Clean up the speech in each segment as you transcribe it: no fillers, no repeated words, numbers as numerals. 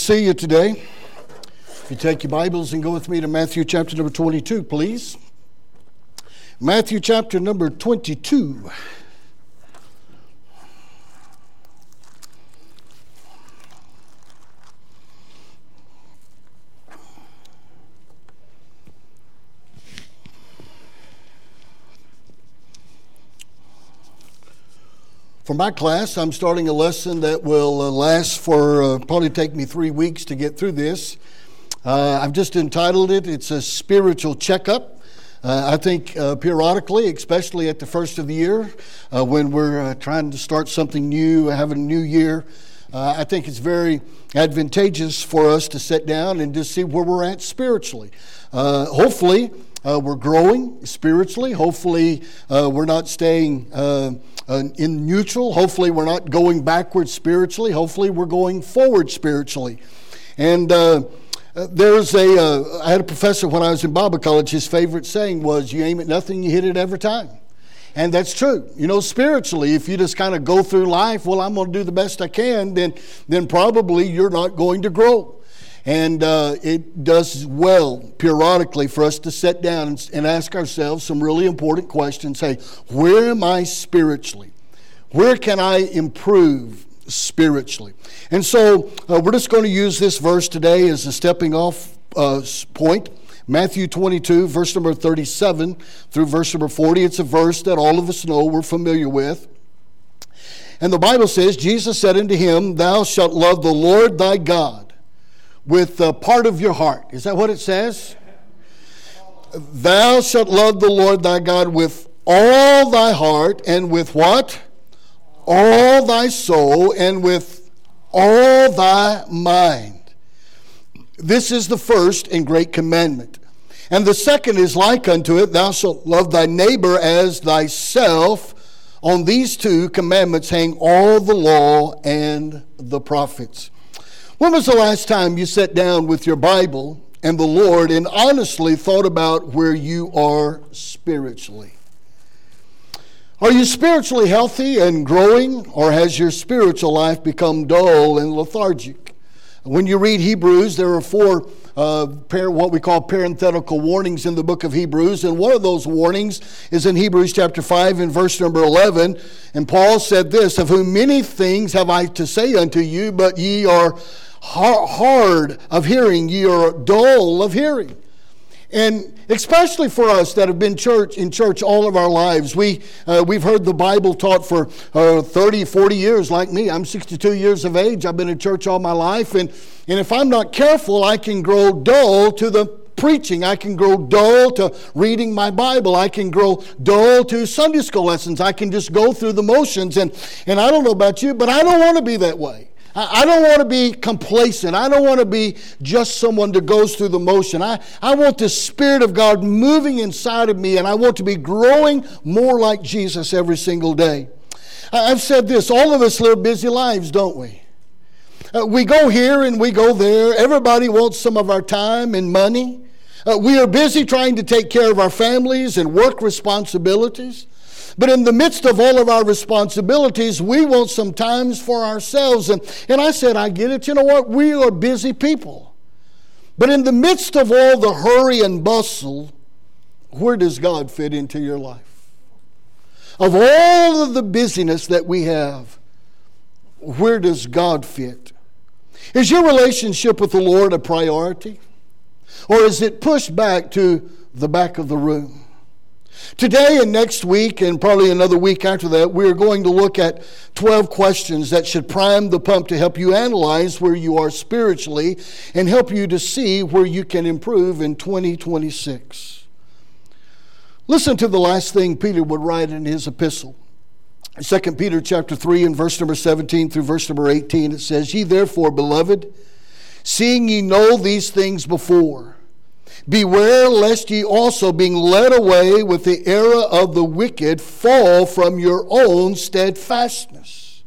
See you today. If you take your Bibles and go with me to Matthew chapter number 22, please. Matthew chapter number 22. For my class, I'm starting a lesson that will last for probably take me 3 weeks to get through this. I've just entitled it, it's a spiritual checkup. I think periodically, especially at the first of the year, when we're trying to start something new, having a new year, I think it's very advantageous for us to sit down and just see where we're at spiritually. Hopefully, we're growing spiritually. Hopefully, we're not staying in neutral. Hopefully, we're not going backwards spiritually. Hopefully, we're going forward spiritually. And I had a professor when I was in Bible college. His favorite saying was, "You aim at nothing, you hit it every time." And that's true. You know, spiritually, if you just kind of go through life, well, I'm going to do the best I can, then probably you're not going to grow. And it does well periodically for us to sit down and ask ourselves some really important questions. Hey, where am I spiritually? Where can I improve spiritually? And so we're just going to use this verse today as a stepping off point. Matthew 22, verse number 37 through verse number 40. It's a verse that all of us know, we're familiar with. And the Bible says, Jesus said unto him, "Thou shalt love the Lord thy God with the part of your heart." Is that what it says? "Thou shalt love the Lord thy God with all thy heart, and with" what? "All thy soul, and with all thy mind. This is the first and great commandment. And the second is like unto it, Thou shalt love thy neighbor as thyself. On these two commandments hang all the law and the prophets." When was the last time you sat down with your Bible and the Lord and honestly thought about where you are spiritually? Are you spiritually healthy and growing, or has your spiritual life become dull and lethargic? When you read Hebrews, there are four what we call parenthetical warnings in the book of Hebrews, and one of those warnings is in Hebrews chapter 5 and verse number 11, and Paul said this, "Of whom many things have I to say unto you, but ye are hard of hearing, ye are dull of hearing." And especially for us that have been in church all of our lives, we've heard the Bible taught for 30, 40 years like me. I'm 62 years of age. I've been in church all my life. And if I'm not careful, I can grow dull to the preaching. I can grow dull to reading my Bible. I can grow dull to Sunday school lessons. I can just go through the motions. And I don't know about you, but I don't want to be that way. I don't want to be complacent. I don't want to be just someone that goes through the motion. I want the Spirit of God moving inside of me, and I want to be growing more like Jesus every single day. I've said this, all of us live busy lives, don't we? We go here and we go there. Everybody wants some of our time and money. We are busy trying to take care of our families and work responsibilities. But in the midst of all of our responsibilities, we want some times for ourselves. And I said, I get it. You know what? We are busy people. But in the midst of all the hurry and bustle, where does God fit into your life? Of all of the busyness that we have, where does God fit? Is your relationship with the Lord a priority? Or is it pushed back to the back of the room? Today and next week, and probably another week after that, we're going to look at 12 questions that should prime the pump to help you analyze where you are spiritually and help you to see where you can improve in 2026. Listen to the last thing Peter would write in his epistle. 2 Peter chapter 3 and verse number 17 through verse number 18, it says, "Ye therefore, beloved, seeing ye know these things before, beware lest ye also, being led away with the error of the wicked, fall from your own steadfastness."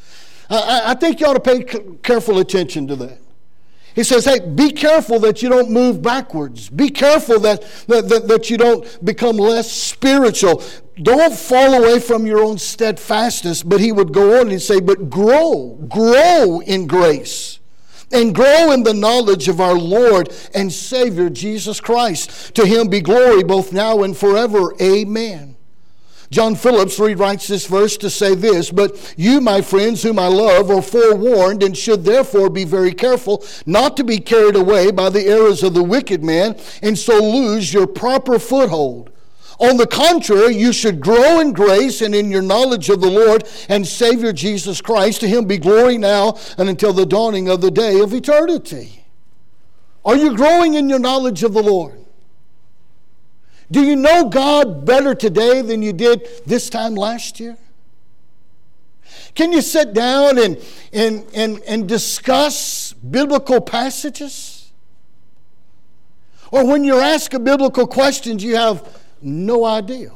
I think you ought to pay careful attention to that. He says, hey, be careful that you don't move backwards. Be careful that you don't become less spiritual. Don't fall away from your own steadfastness. But he would go on and say, but grow in grace. and grow in the knowledge of our Lord and Savior Jesus Christ. To him be glory both now and forever. Amen. John Phillips rewrites this verse to say this, but you, my friends, whom I love, are forewarned and should therefore be very careful not to be carried away by the errors of the wicked man and so lose your proper foothold. On the contrary, you should grow in grace and in your knowledge of the Lord and Savior Jesus Christ. To him be glory now and until the dawning of the day of eternity. Are you growing in your knowledge of the Lord? Do you know God better today than you did this time last year? Can you sit down and discuss biblical passages? Or when you're asked biblical questions, you have no idea.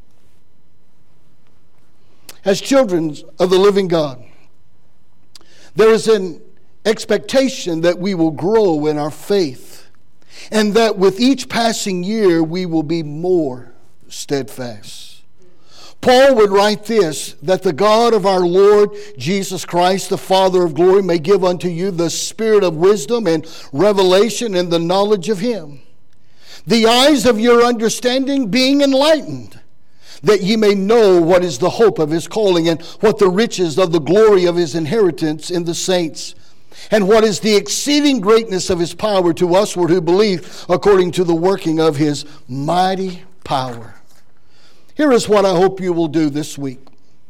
As children of the living God, there is an expectation that we will grow in our faith, and that with each passing year we will be more steadfast. Paul would write this, that the God of our Lord Jesus Christ, the Father of glory, may give unto you the spirit of wisdom and revelation and the knowledge of him, the eyes of your understanding being enlightened, that ye may know what is the hope of his calling and what the riches of the glory of his inheritance in the saints, and what is the exceeding greatness of his power to usward who believe, according to the working of his mighty power. Here is what I hope you will do this week.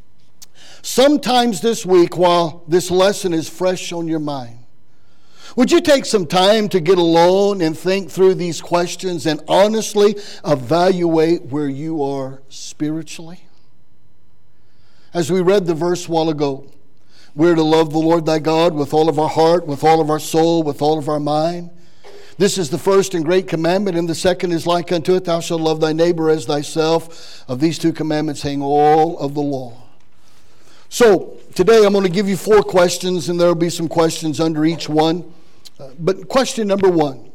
Sometimes this week, while this lesson is fresh on your mind, would you take some time to get alone and think through these questions and honestly evaluate where you are spiritually? As we read the verse a while ago, we're to love the Lord thy God with all of our heart, with all of our soul, with all of our mind. This is the first and great commandment, and the second is like unto it, thou shalt love thy neighbor as thyself. Of these two commandments hang all of the law. So, today I'm going to give you 4 questions, and there will be some questions under each one. But question number 1,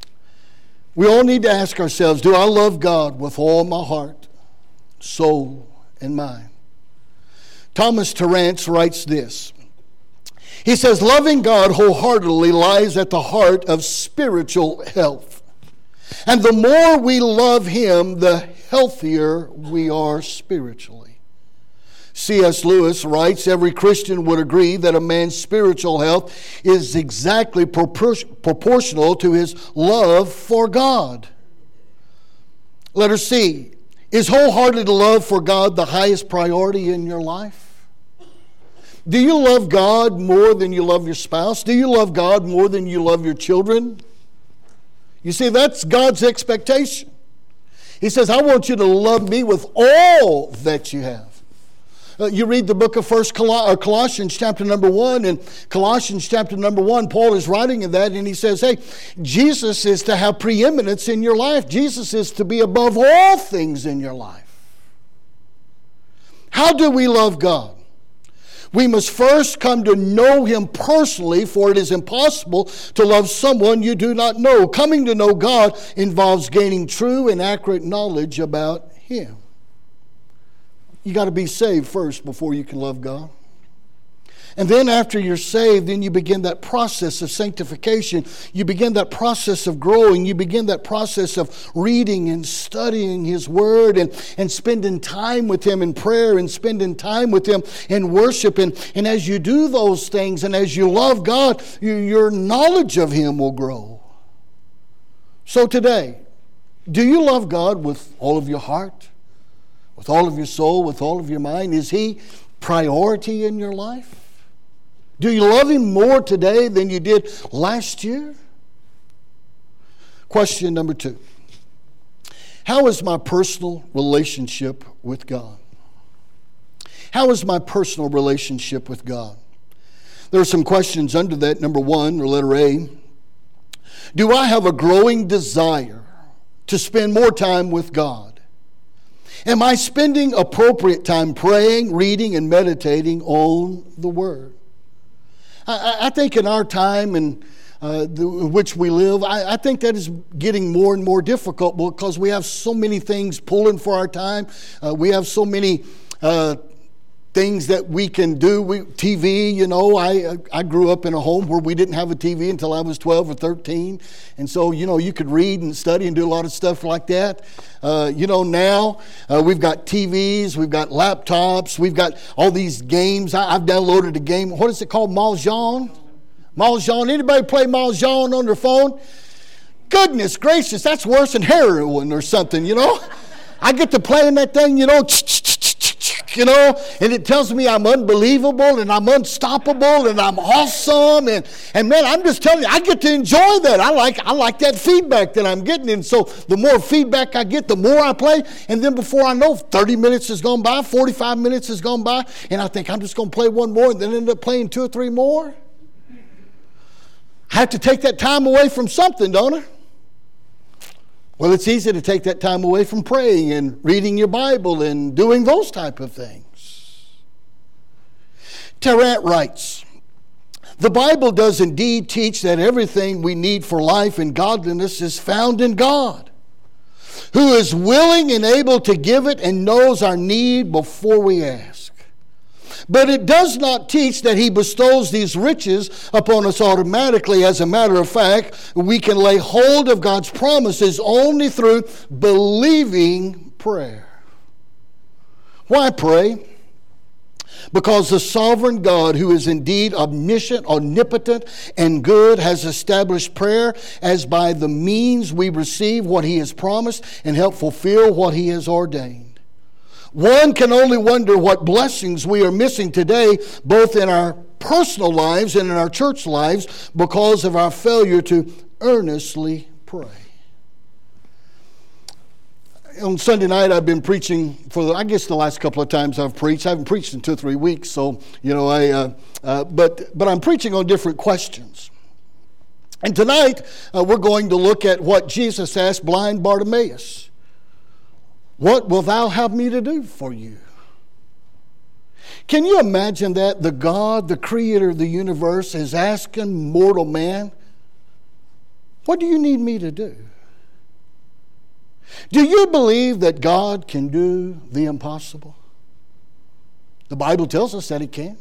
we all need to ask ourselves, do I love God with all my heart, soul, and mind? Thomas Torrance writes this. He says, loving God wholeheartedly lies at the heart of spiritual health. And the more we love him, the healthier we are spiritually. C.S. Lewis writes, every Christian would agree that a man's spiritual health is exactly proportional to his love for God. Letter C. Is wholehearted love for God the highest priority in your life? Do you love God more than you love your spouse? Do you love God more than you love your children? You see, that's God's expectation. He says, I want you to love me with all that you have. You read the book of Colossians chapter number 1, and Colossians chapter number 1, Paul is writing in that, and he says, hey, Jesus is to have preeminence in your life. Jesus is to be above all things in your life. How do we love God? We must first come to know him personally, for it is impossible to love someone you do not know. Coming to know God involves gaining true and accurate knowledge about him. You got to be saved first before you can love God. And then after you're saved, then you begin that process of sanctification. You begin that process of growing. You begin that process of reading and studying his word and spending time with him in prayer and spending time with him in worship. And as you do those things and as you love God, your knowledge of him will grow. So today, do you love God with all of your heart? With all of your soul, with all of your mind? Is he priority in your life? Do you love him more today than you did last year? Question number 2. How is my personal relationship with God? How is my personal relationship with God? There are some questions under that. Number 1, or letter A. Do I have a growing desire to spend more time with God? Am I spending appropriate time praying, reading, and meditating on the Word? I think in our time in which we live, I think that is getting more and more difficult because we have so many things pulling for our time. We have so many things that we can do. TV, you know, I grew up in a home where we didn't have a TV until I was 12 or 13. And so, you know, you could read and study and do a lot of stuff like that. You know, now we've got TVs, we've got laptops, we've got all these games. I've downloaded a game. What is it called? Mahjong? Mahjong. Anybody play Mahjong on their phone? Goodness gracious, that's worse than heroin or something, you know. I get to play in that thing, you know, and it tells me I'm unbelievable and I'm unstoppable and I'm awesome. And man, I'm just telling you, I get to enjoy that. I like that feedback that I'm getting. And so the more feedback I get, the more I play. And then before I know, 30 minutes has gone by, 45 minutes has gone by. And I think I'm just going to play one more and then end up playing 2 or 3 more. I have to take that time away from something, don't I? Well, it's easy to take that time away from praying and reading your Bible and doing those type of things. Tarrant writes, the Bible does indeed teach that everything we need for life and godliness is found in God, who is willing and able to give it and knows our need before we ask. But it does not teach that he bestows these riches upon us automatically. As a matter of fact, we can lay hold of God's promises only through believing prayer. Why pray? Because the sovereign God, who is indeed omniscient, omnipotent, and good, has established prayer as by the means we receive what he has promised and help fulfill what he has ordained. One can only wonder what blessings we are missing today, both in our personal lives and in our church lives, because of our failure to earnestly pray. On Sunday night, I've been preaching for the last couple of times I've preached. I haven't preached in 2 or 3 weeks, so you know but I'm preaching on different questions. And tonight we're going to look at what Jesus asked blind Bartimaeus. What wilt thou have me to do for you? Can you imagine that? The God, the creator of the universe, is asking mortal man, what do you need me to do? Do you believe that God can do the impossible? The Bible tells us that he can.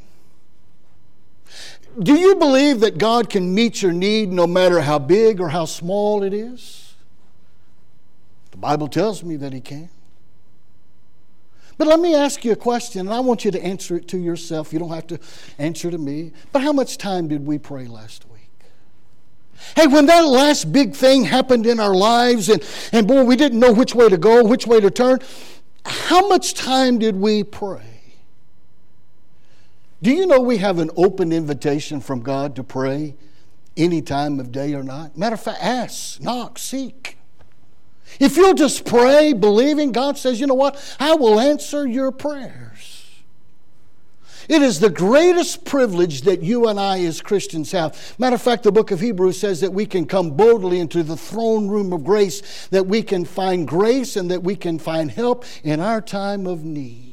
Do you believe that God can meet your need no matter how big or how small it is? The Bible tells me that he can. But let me ask you a question, and I want you to answer it to yourself. You don't have to answer to me. But how much time did we pray last week? Hey, when that last big thing happened in our lives, and boy, we didn't know which way to go, which way to turn, how much time did we pray? Do you know we have an open invitation from God to pray any time of day or night? Matter of fact, ask, knock, seek. If you'll just pray, believing, God says, you know what? I will answer your prayers. It is the greatest privilege that you and I as Christians have. Matter of fact, the book of Hebrews says that we can come boldly into the throne room of grace, that we can find grace and that we can find help in our time of need.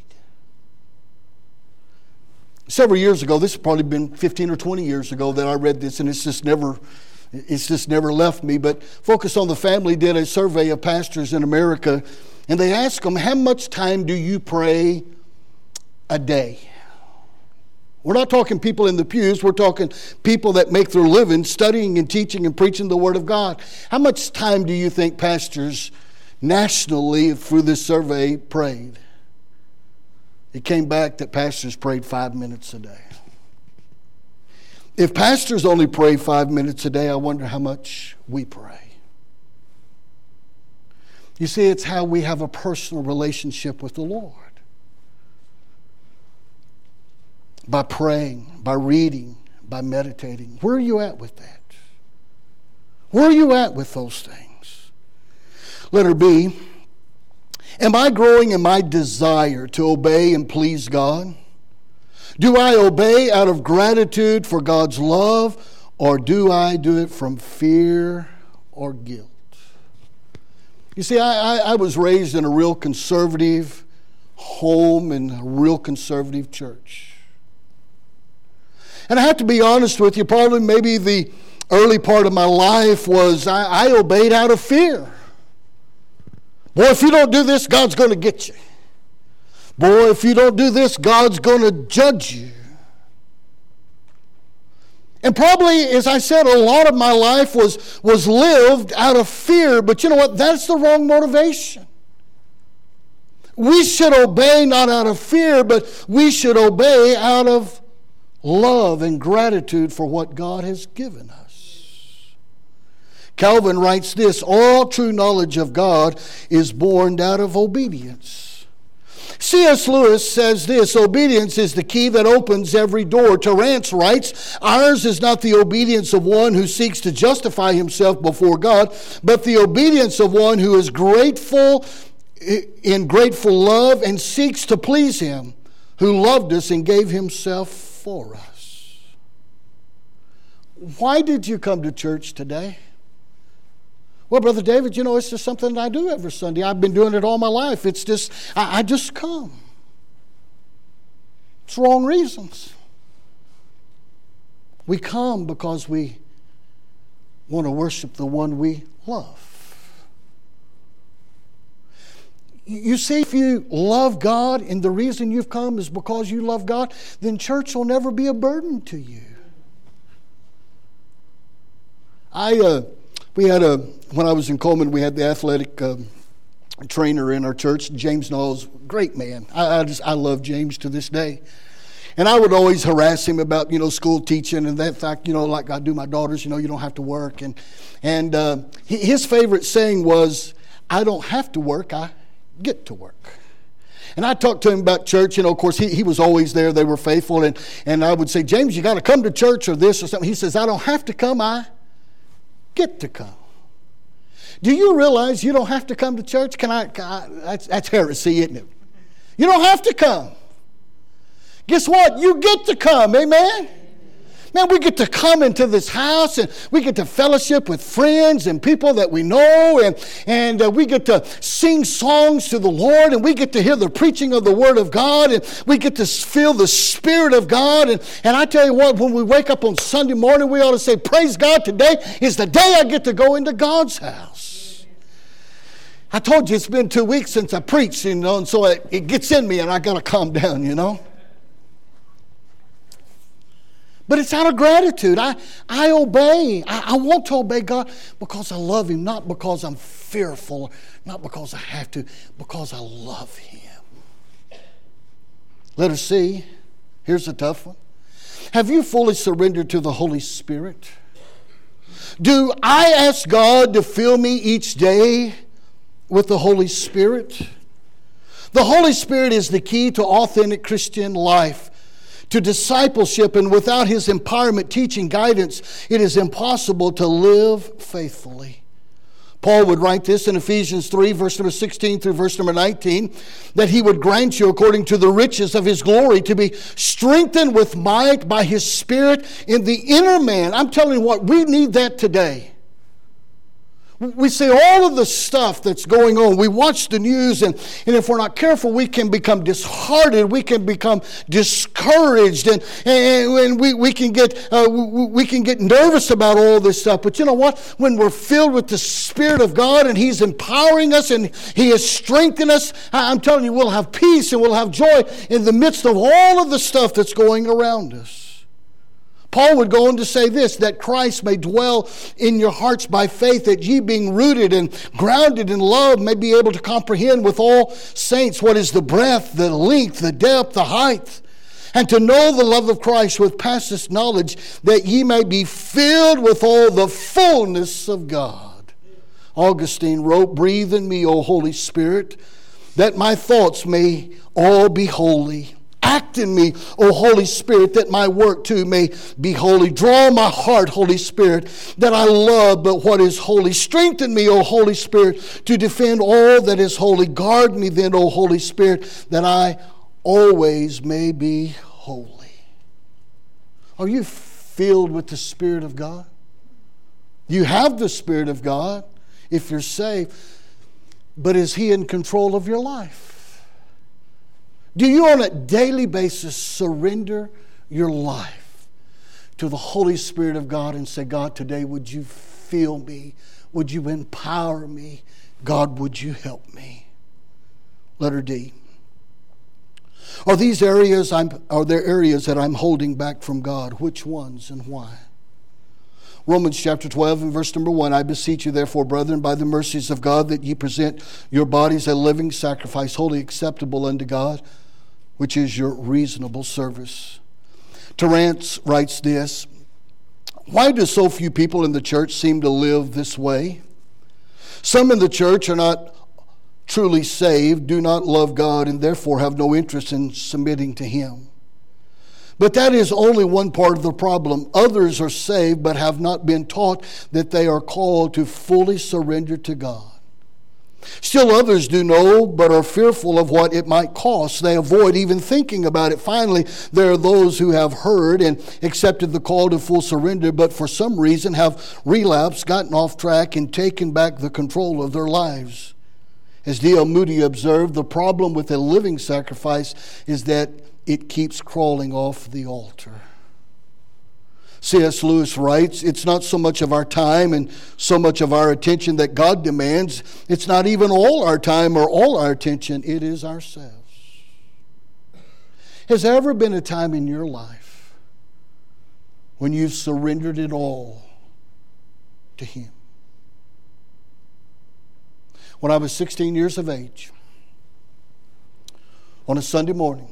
Several years ago, this has probably been 15 or 20 years ago that I read this, and it's just never left me. But Focus on the Family did a survey of pastors in America, and they asked them, how much time do you pray a day? We're not talking people in the pews. We're talking people that make their living studying and teaching and preaching the Word of God. How much time do you think pastors nationally through this survey prayed? It came back that pastors prayed 5 minutes a day. If pastors only pray 5 minutes a day, I wonder how much we pray. You see, it's how we have a personal relationship with the Lord. By praying, by reading, by meditating. Where are you at with that? Where are you at with those things? Letter B, am I growing in my desire to obey and please God? Do I obey out of gratitude for God's love, or do I do it from fear or guilt? You see, I was raised in a real conservative home and a real conservative church. And I have to be honest with you, probably maybe the early part of my life was I obeyed out of fear. Boy, if you don't do this, God's going to get you. Boy, if you don't do this, God's going to judge you. And probably, as I said, a lot of my life was lived out of fear. But you know what? That's the wrong motivation. We should obey not out of fear, but we should obey out of love and gratitude for what God has given us. Calvin writes this: all true knowledge of God is born out of obedience. C.S. Lewis says this: obedience is the key that opens every door. Terence writes, ours is not the obedience of one who seeks to justify himself before God, but the obedience of one who is grateful in grateful love and seeks to please him, who loved us and gave himself for us. Why did you come to church today? Well, Brother David, you know, it's just something that I do every Sunday. I've been doing it all my life. It's just, I just come. It's wrong reasons. We come because we want to worship the one we love. You see, if you love God and the reason you've come is because you love God, then church will never be a burden to you. When I was in Coleman, we had the athletic trainer in our church, James Knowles, great man. I love James to this day. And I would always harass him about, school teaching and that fact, like I do my daughters, you don't have to work. And his favorite saying was, I don't have to work, I get to work. And I talked to him about church, of course, he was always there. They were faithful. And I would say, James, you got to come to church or this or something. He says, I don't have to come, I get to come. Do you realize you don't have to come to church? That's heresy, isn't it? You don't have to come. Guess what? You get to come, amen? Man, we get to come into this house and we get to fellowship with friends and people that we know, and we get to sing songs to the Lord, and we get to hear the preaching of the Word of God, and we get to feel the Spirit of God. And I tell you what, when we wake up on Sunday morning, we ought to say, praise God, today is the day I get to go into God's house. I told you it's been 2 weeks since I preached, and so it gets in me and I got to calm down, But it's out of gratitude. I obey. I want to obey God because I love Him, not because I'm fearful, not because I have to, because I love Him. Letter C, here's a tough one. Have you fully surrendered to the Holy Spirit? Do I ask God to fill me each day with the Holy Spirit? The Holy Spirit is the key to authentic Christian life, to discipleship, and without His empowerment, teaching, guidance, it is impossible to live faithfully. Paul would write this in Ephesians 3, verse number 16 through verse number 19, that He would grant you, according to the riches of His glory, to be strengthened with might by His Spirit in the inner man. I'm telling you what, we need that today. We see all of the stuff that's going on. We watch the news, and if we're not careful, we can become disheartened. We can become discouraged, and we can get nervous about all this stuff. But you know what? When we're filled with the Spirit of God and He's empowering us and He has strengthened us, I'm telling you, we'll have peace and we'll have joy in the midst of all of the stuff that's going around us. Paul would go on to say this, that Christ may dwell in your hearts by faith, that ye being rooted and grounded in love may be able to comprehend with all saints what is the breadth, the length, the depth, the height, and to know the love of Christ with passeth knowledge, that ye may be filled with all the fullness of God. Augustine wrote, breathe in me, O Holy Spirit, that my thoughts may all be holy. Act in me, O Holy Spirit, that my work too may be holy. Draw my heart, Holy Spirit, that I love but what is holy. Strengthen me, O Holy Spirit, to defend all that is holy. Guard me then, O Holy Spirit, that I always may be holy. Are you filled with the Spirit of God? You have the Spirit of God if you're saved, but is He in control of your life? Do you on a daily basis surrender your life to the Holy Spirit of God and say, God, today would you fill me? Would you empower me? God, would you help me? Letter D. Are there areas that I'm holding back from God? Which ones and why? Romans chapter 12 and verse number 1, I beseech you therefore, brethren, by the mercies of God, that ye present your bodies a living sacrifice, wholly acceptable unto God, which is your reasonable service. Terence writes this, why do so few people in the church seem to live this way? Some in the church are not truly saved, do not love God, and therefore have no interest in submitting to Him. But that is only one part of the problem. Others are saved but have not been taught that they are called to fully surrender to God. Still others do know but are fearful of what it might cost. They avoid even thinking about it. Finally, there are those who have heard and accepted the call to full surrender, but for some reason have relapsed, gotten off track, and taken back the control of their lives. As D.L. Moody observed, the problem with a living sacrifice is that it keeps crawling off the altar. C.S. Lewis writes, it's not so much of our time and so much of our attention that God demands. It's not even all our time or all our attention. It is ourselves. Has there ever been a time in your life when you've surrendered it all to Him? When I was 16 years of age, on a Sunday morning,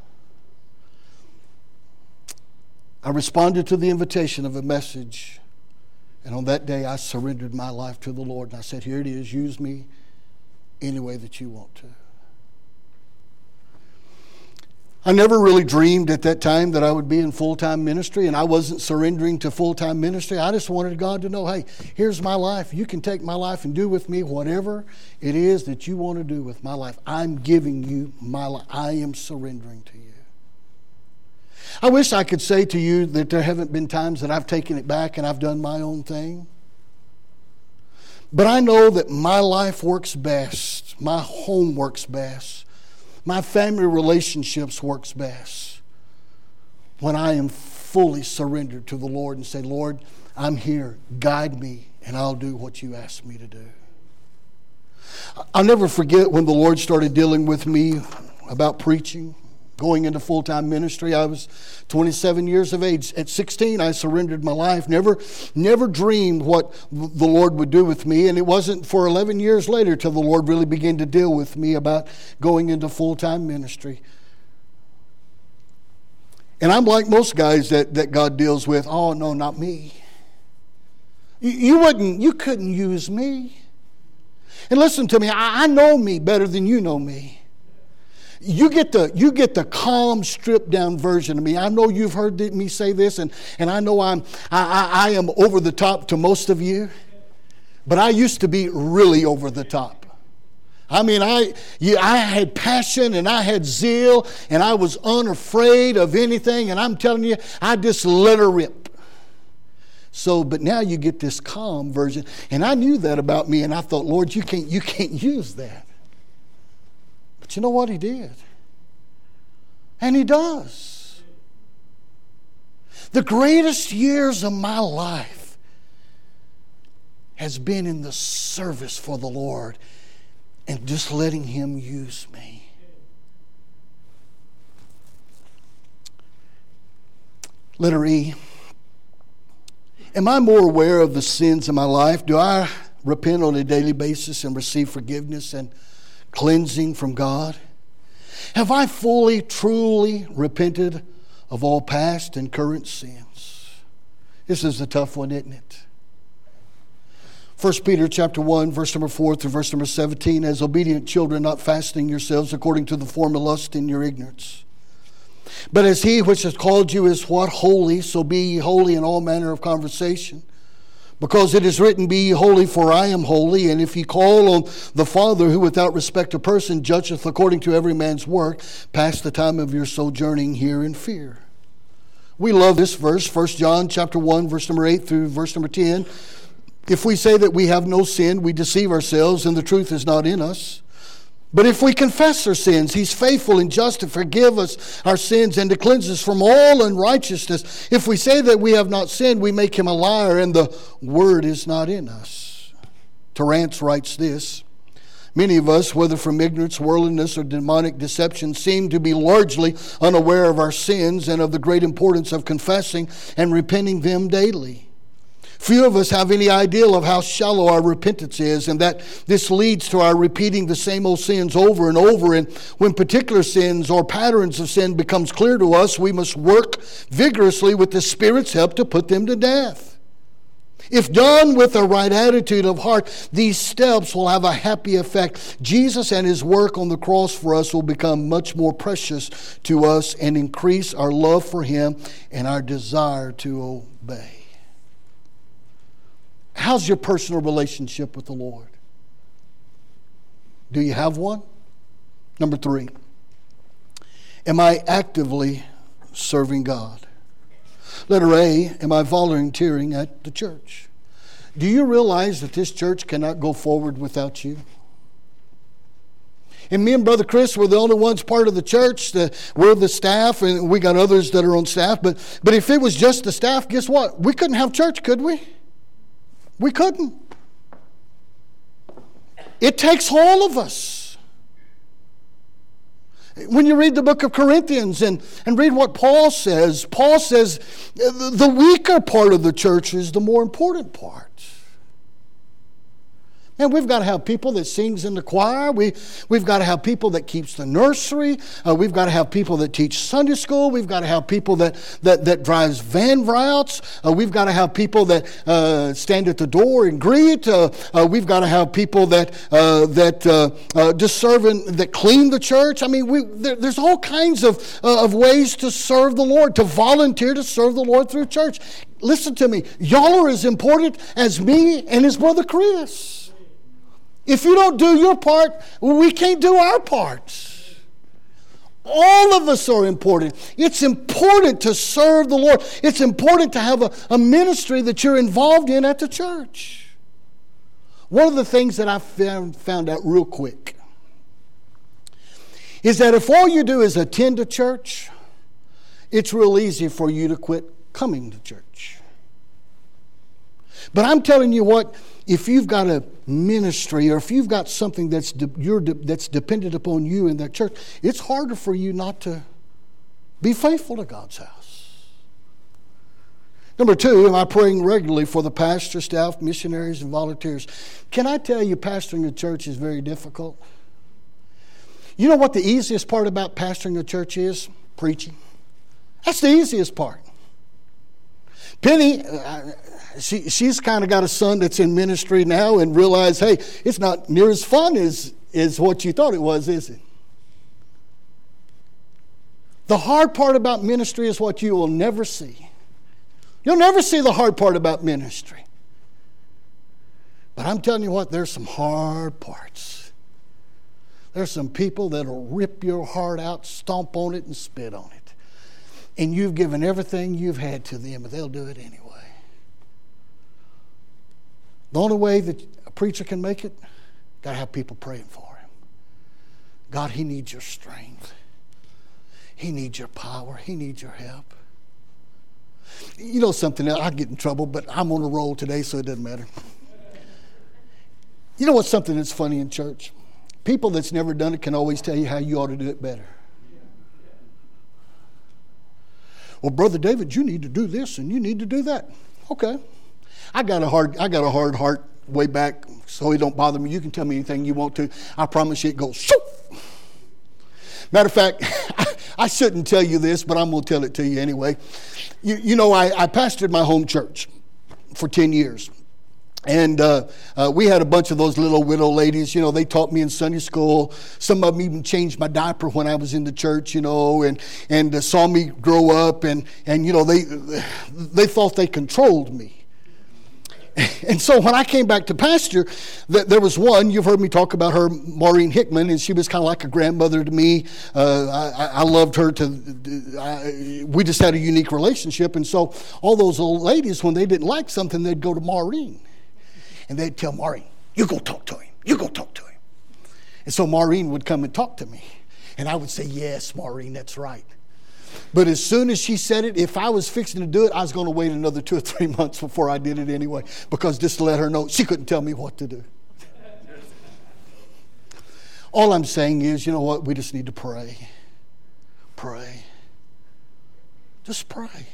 I responded to the invitation of a message, and on that day I surrendered my life to the Lord, and I said, here it is, use me any way that you want to. I never really dreamed at that time that I would be in full-time ministry, and I wasn't surrendering to full-time ministry. I just wanted God to know, hey, here's my life. You can take my life and do with me whatever it is that you want to do with my life. I'm giving you my life. I am surrendering to you. I wish I could say to you that there haven't been times that I've taken it back and I've done my own thing. But I know that my life works best. My home works best. My family relationships works best when I am fully surrendered to the Lord and say, Lord, I'm here. Guide me and I'll do what you ask me to do. I'll never forget when the Lord started dealing with me about preaching, going into full-time ministry. I was 27 years of age. At 16, I surrendered my life. Never dreamed what the Lord would do with me. And it wasn't for 11 years later till the Lord really began to deal with me about going into full-time ministry. And I'm like most guys that God deals with. Oh, no, not me. You couldn't use me. And listen to me, I know me better than you know me. You get the calm, stripped down version of me. I know you've heard me say this, and I know I am over the top to most of you, but I used to be really over the top. I mean, I had passion and I had zeal, and I was unafraid of anything, and I'm telling you, I just let her rip. So, but now you get this calm version, and I knew that about me, and I thought, Lord, you can't use that. But you know what? He did. And He does. The greatest years of my life has been in the service for the Lord and just letting Him use me. Letter E. Am I more aware of the sins in my life? Do I repent on a daily basis and receive forgiveness and cleansing from God? Have I fully, truly repented of all past and current sins? This is a tough one, isn't it? 1 Peter chapter 1, verse number 4 through verse number 17, as obedient children, not fastening yourselves according to the form of lust in your ignorance. But as He which has called you is what? Holy, so be ye holy in all manner of conversation. Because it is written, be ye holy, for I am holy. And if ye call on the Father, who without respect of person judgeth according to every man's work, pass the time of your sojourning here in fear. We love this verse, 1 John chapter 1, verse number 8 through verse number 10. If we say that we have no sin, we deceive ourselves, and the truth is not in us. But if we confess our sins, He's faithful and just to forgive us our sins and to cleanse us from all unrighteousness. If we say that we have not sinned, we make Him a liar, and the word is not in us. Terence writes this, Many of us, whether from ignorance, worldliness, or demonic deception, seem to be largely unaware of our sins and of the great importance of confessing and repenting them daily. Few of us have any idea of how shallow our repentance is, and that this leads to our repeating the same old sins over and over. And when particular sins or patterns of sin becomes clear to us, we must work vigorously with the Spirit's help to put them to death. If done with the right attitude of heart, these steps will have a happy effect. Jesus and His work on the cross for us will become much more precious to us and increase our love for Him and our desire to obey. How's your personal relationship with the Lord? Do you have one? Number 3, am I actively serving God? Letter A, am I volunteering at the church? Do you realize that this church cannot go forward without you? And me and Brother Chris were the only ones part of the church. We're the staff, and we got others that are on staff. But if it was just the staff, guess what? We couldn't have church, could we? We couldn't. It takes all of us. When you read the book of Corinthians and read what Paul says the weaker part of the church is the more important part. And we've got to have people that sings in the choir. We've got to have people that keeps the nursery. We've got to have people that teach Sunday school. We've got to have people that drives van routes. We've got to have people that stand at the door and greet. We've got to have people that just serve that clean the church. I mean, there's all kinds of ways to serve the Lord, to volunteer to serve the Lord through church. Listen to me. Y'all are as important as me and his brother Chris. If you don't do your part, we can't do our parts. All of us are important. It's important to serve the Lord. It's important to have a ministry that you're involved in at the church. One of the things that I found out real quick is that if all you do is attend a church, it's real easy for you to quit coming to church. But I'm telling you what, if you've got a ministry or if you've got something that's dependent upon you in that church, it's harder for you not to be faithful to God's house. Number 2, am I praying regularly for the pastor, staff, missionaries, and volunteers? Can I tell you, pastoring a church is very difficult? You know what the easiest part about pastoring a church is? Preaching. That's the easiest part. Penny, she's kind of got a son that's in ministry now and realized, hey, it's not near as fun as what you thought it was, is it? The hard part about ministry is what you will never see. You'll never see the hard part about ministry. But I'm telling you what, there's some hard parts. There's some people that'll rip your heart out, stomp on it, and spit on it. And you've given everything you've had to them, but they'll do it anyway. The only way that a preacher can make it, got to have people praying for him. God, he needs your strength. He needs your power. He needs your help. You know something else? I get in trouble, but I'm on a roll today, so it doesn't matter. You know what's something that's funny in church? People that's never done it can always tell you how you ought to do it better. Well, Brother David, you need to do this and you need to do that. Okay. I got a hard heart way back, so it don't bother me. You can tell me anything you want to. I promise you it goes shoop. Matter of fact, I shouldn't tell you this, but I'm going to tell it to you anyway. You know, I pastored my home church for 10 years. And we had a bunch of those little widow ladies, you know, they taught me in Sunday school. Some of them even changed my diaper when I was in the church, you know, and saw me grow up. And you know, they thought they controlled me. And so when I came back to pastor, there was one, you've heard me talk about her, Maureen Hickman, and she was kind of like a grandmother to me. I loved her. We just had a unique relationship. And so all those old ladies, when they didn't like something, they'd go to Maureen. And they'd tell Maureen, you go talk to him. You go talk to him. And so Maureen would come and talk to me. And I would say, yes, Maureen, that's right. But as soon as she said it, if I was fixing to do it, I was going to wait another 2 or 3 months before I did it anyway. Because just to let her know, she couldn't tell me what to do. All I'm saying is, you know what? We just need to pray. Pray. Just pray.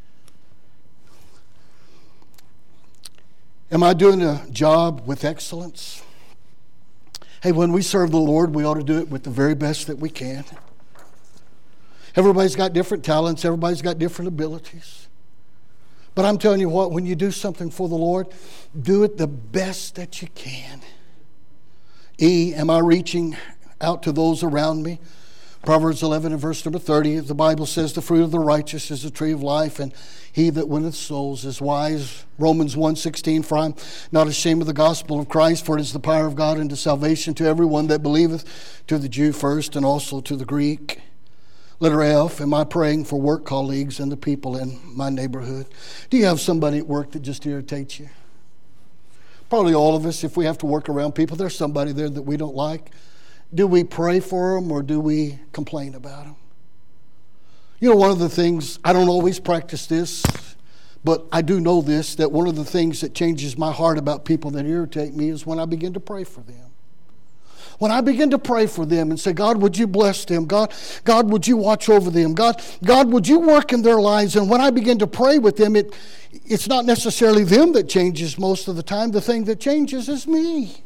Am I doing a job with excellence? Hey, when we serve the Lord, we ought to do it with the very best that we can. Everybody's got different talents. Everybody's got different abilities. But I'm telling you what, when you do something for the Lord, do it the best that you can. Am I reaching out to those around me? Proverbs 11 and verse number 30, the Bible says, the fruit of the righteous is the tree of life, and he that winneth souls is wise. Romans 1:16, for I am not ashamed of the gospel of Christ, for it is the power of God unto salvation to everyone that believeth, to the Jew first, and also to the Greek. Letter F, am I praying for work colleagues and the people in my neighborhood? Do you have somebody at work that just irritates you? Probably all of us, if we have to work around people, there's somebody there that we don't like. Do we pray for them or do we complain about them? You know, one of the things, I don't always practice this, but I do know this, that one of the things that changes my heart about people that irritate me is when I begin to pray for them. When I begin to pray for them and say, God, would you bless them? God, would you watch over them? God, would you work in their lives? And when I begin to pray with them, it's not necessarily them that changes most of the time. The thing that changes is me.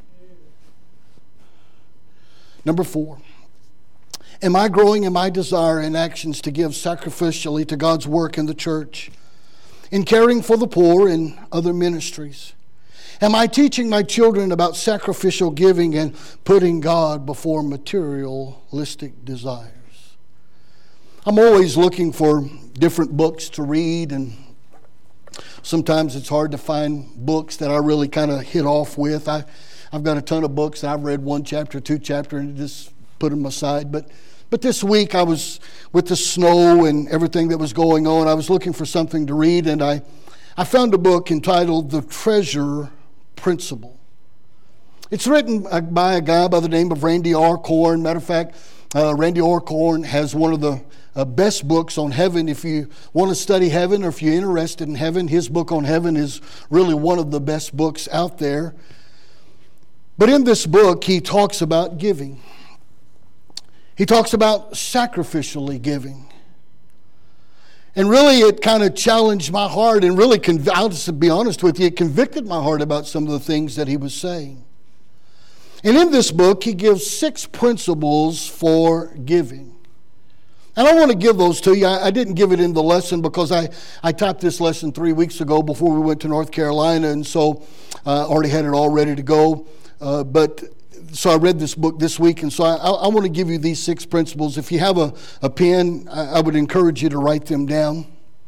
Number 4, am I growing in my desire and actions to give sacrificially to God's work in the church, in caring for the poor and other ministries? Am I teaching my children about sacrificial giving and putting God before materialistic desires? I'm always looking for different books to read, and sometimes it's hard to find books that I really kind of hit off with. I've got a ton of books, and I've read 1 chapter, 2 chapters, and just put them aside. But this week I was, with the snow and everything that was going on, I was looking for something to read, and I found a book entitled The Treasure Principle. It's written by a guy by the name of Randy Alcorn. Matter of fact, Randy Alcorn has one of the best books on heaven. If you want to study heaven or if you're interested in heaven, his book on heaven is really one of the best books out there. But in this book, he talks about giving. He talks about sacrificially giving. And really, it kind of challenged my heart and really, I'll just be honest with you, it convicted my heart about some of the things that he was saying. And in this book, he gives 6 principles for giving. And I want to give those to you. I didn't give it in the lesson because I taught this lesson 3 weeks ago before we went to North Carolina, and so I already had it all ready to go. So I read this book this week, and so I want to give you these 6 principles. If you have a pen, I would encourage you to write them down.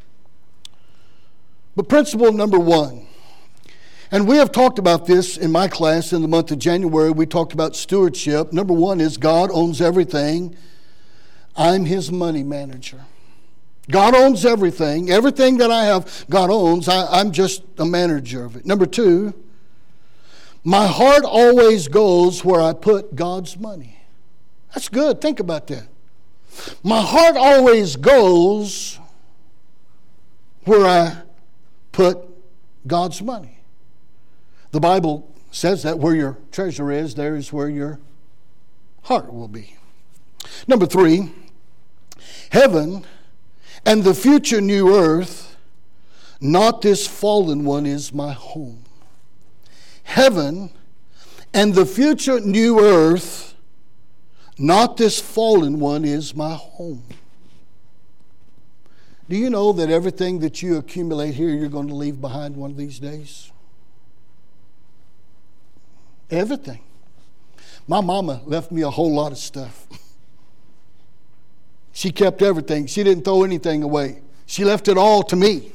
But principle number 1, and we have talked about this in my class in the month of January. We talked about stewardship. Number 1 is God owns everything. I'm his money manager. God owns everything. Everything that I have, God owns. I'm just a manager of it. Number 2, my heart always goes where I put God's money. That's good. Think about that. My heart always goes where I put God's money. The Bible says that where your treasure is, there is where your heart will be. Number 3, heaven and the future new earth, not this fallen one, is my home. Heaven and the future new earth, not this fallen one, is my home. Do you know that everything that you accumulate here, you're going to leave behind one of these days? Everything. My mama left me a whole lot of stuff. She kept everything. She didn't throw anything away. She left it all to me.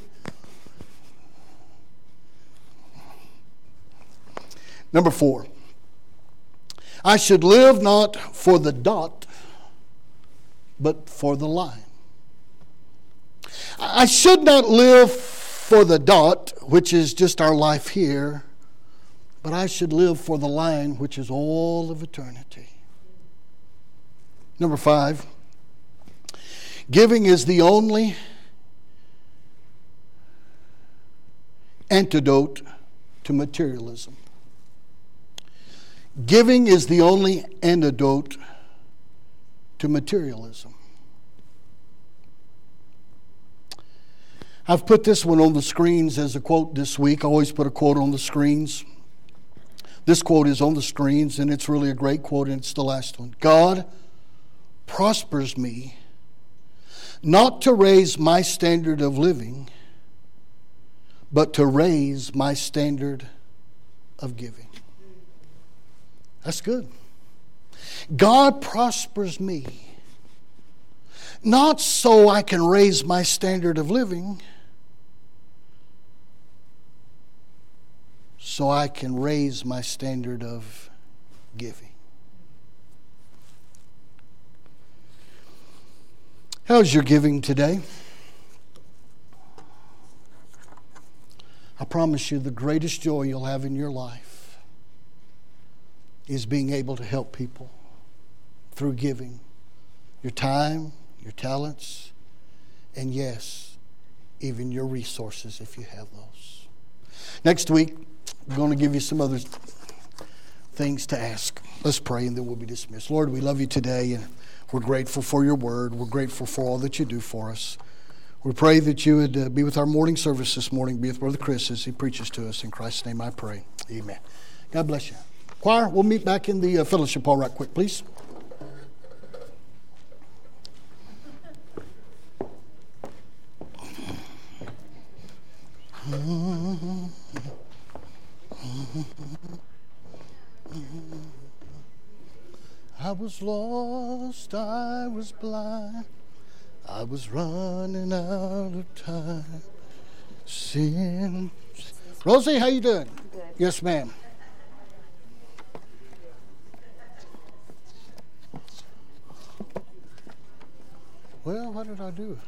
Number 4, I should live not for the dot, but for the line. I should not live for the dot, which is just our life here, but I should live for the line, which is all of eternity. Number 5, giving is the only antidote to materialism. Giving is the only antidote to materialism. I've put this one on the screens as a quote this week. I always put a quote on the screens. This quote is on the screens, and it's really a great quote, and it's the last one. God prospers me not to raise my standard of living, but to raise my standard of giving. That's good. God prospers me not so I can raise my standard of living, so I can raise my standard of giving. How's your giving today? I promise you the greatest joy you'll have in your life is being able to help people through giving. Your time, your talents, and yes, even your resources if you have those. Next week, I'm going to give you some other things to ask. Let's pray and then we'll be dismissed. Lord, we love you today and we're grateful for your word. We're grateful for all that you do for us. We pray that you would be with our morning service this morning, be with Brother Chris as he preaches to us. In Christ's name I pray. Amen. God bless you. Choir, we'll meet back in the fellowship hall right quick, please. I was lost, I was blind, I was running out of time. Sin. Rosie, how you doing? Good. Yes, ma'am. Well, what did I do?